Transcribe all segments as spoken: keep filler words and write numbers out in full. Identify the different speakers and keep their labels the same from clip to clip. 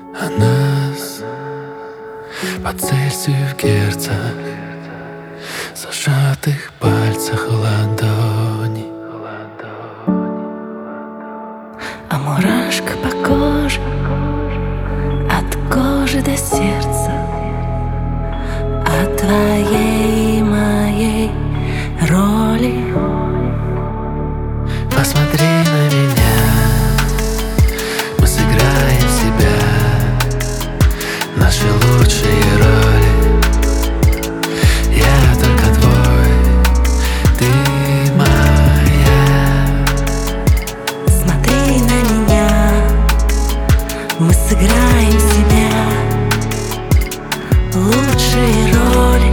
Speaker 1: А нас по Цельсию в Герцах, зажатых пальцах ладони.
Speaker 2: А мурашка по коже, от кожи до сердца, от твоей и моей роли.
Speaker 1: Посмотри на меня, мы сыграем себя, наши лучшие роли. Я только твой, ты моя.
Speaker 2: Смотри на меня, мы сыграем себя, лучшие роли.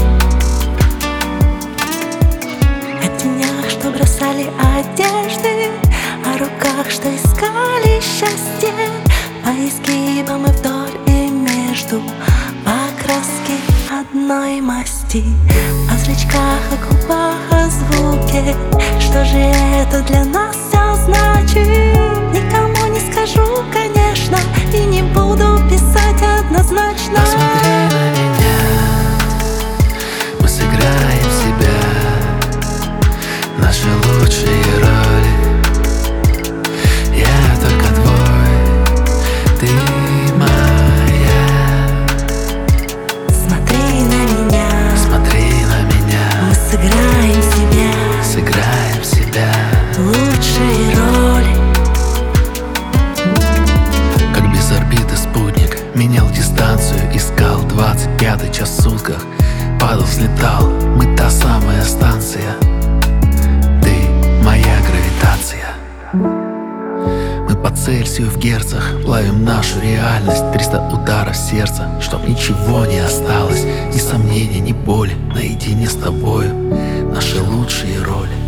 Speaker 2: О тенях, что бросали одежды, о руках, что искали счастье, по изгибам и вдоль и между, по окраске одной масти, о зрачках, о губах, о звуке. Что же это для нас все значит? Никому не скажу, конечно, и не буду писать однозначно.
Speaker 1: Посмотри на меня, мы сыграем себя, наши лучшие роли. Я только твой, ты моя.
Speaker 2: Смотри на меня,
Speaker 1: Смотри на меня,
Speaker 2: мы сыграем себя,
Speaker 1: сыграем себя.
Speaker 2: лучшие роли.
Speaker 1: Как без орбиты спутник менял дистанцию, искал двадцать пятый час в сутках. Падал, взлетал, мы та самая станция. Ты моя гравитация. Мы по Цельсию в Герцах ловим нашу реальность. Триста ударов сердца, чтоб ничего не осталось, ни сомнений, ни боли. Наедине с тобою наши лучшие роли.